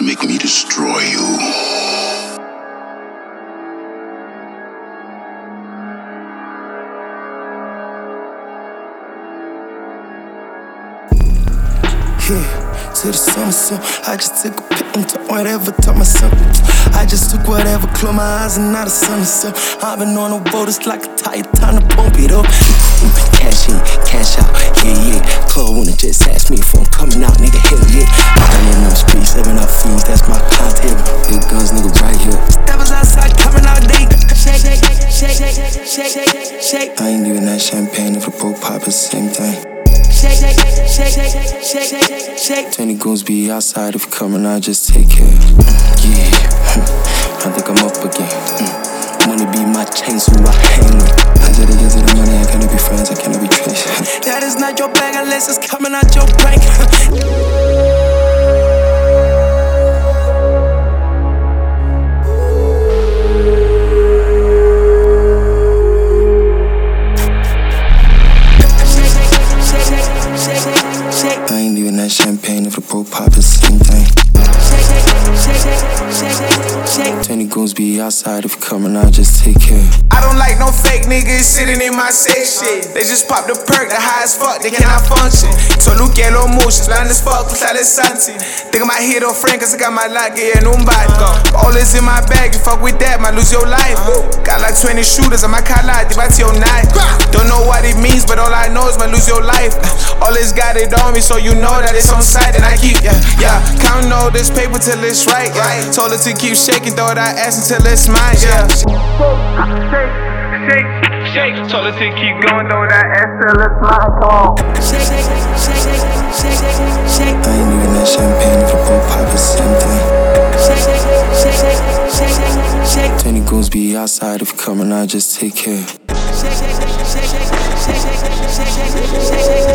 to make me destroy you. Yeah, to the summer sun, I just took a pic and took whatever, taught myself. I just took whatever, close my eyes and now the sun is up. I've been on the road, it's like a tire, time to pump it up. Cash in, cash out, yeah, yeah. Club wanna just ask me if I'm coming out, nigga, hell yeah. I in them streets, living off fiends, that's my content. Big guns, nigga, right here. Steppers outside, coming out, they shake, shake, shake, shake, shake, shake, shake. I ain't even that champagne, if a bro pop, it's the same thing. Shake, shake, shake, shake, shake, shake, shake. 20 goons be outside, if you coming out, just take care. Yeah, I think I'm up again. Money be my chain, so I hang it. I did it, get to the money, I cannot be friends, I cannot be traced. That is not your bag unless it's coming out your bank. I ain't even that champagne, if a bro pop, it's the same thing. 20 goons be outside, if you coming out, just take care. I don't like no fake niggas sitting in my section. They just pop the perk, they high as fuck, they cannot function. So look at low motions, blind as fuck, pues sale Santi. Think I might hit off friend, cause I got my lock, yeah, nobody. All is in my bag, you fuck with that, might lose your life. Got like 20 shooters, I might call out, debate your night. Don't know what it means, but all I know is might lose your life. All this got it on me, so you know that it's on sight. And I keep, counting all this paper till it's right, Told her to keep shaking, throw that ass until it's mine, Shake, shake, told her to keep going, throw that ass till it's mine, come on. Shake, shake, shake, shake, shake, shake. I ain't even that champagne, if a bro pop, it's the same thing. Shake, shake, shake, shake, shake, shake. 20 goons be outside, if you coming out, just take care. Shake, shake, shake, shake, shake, shake, shake, shake, shake.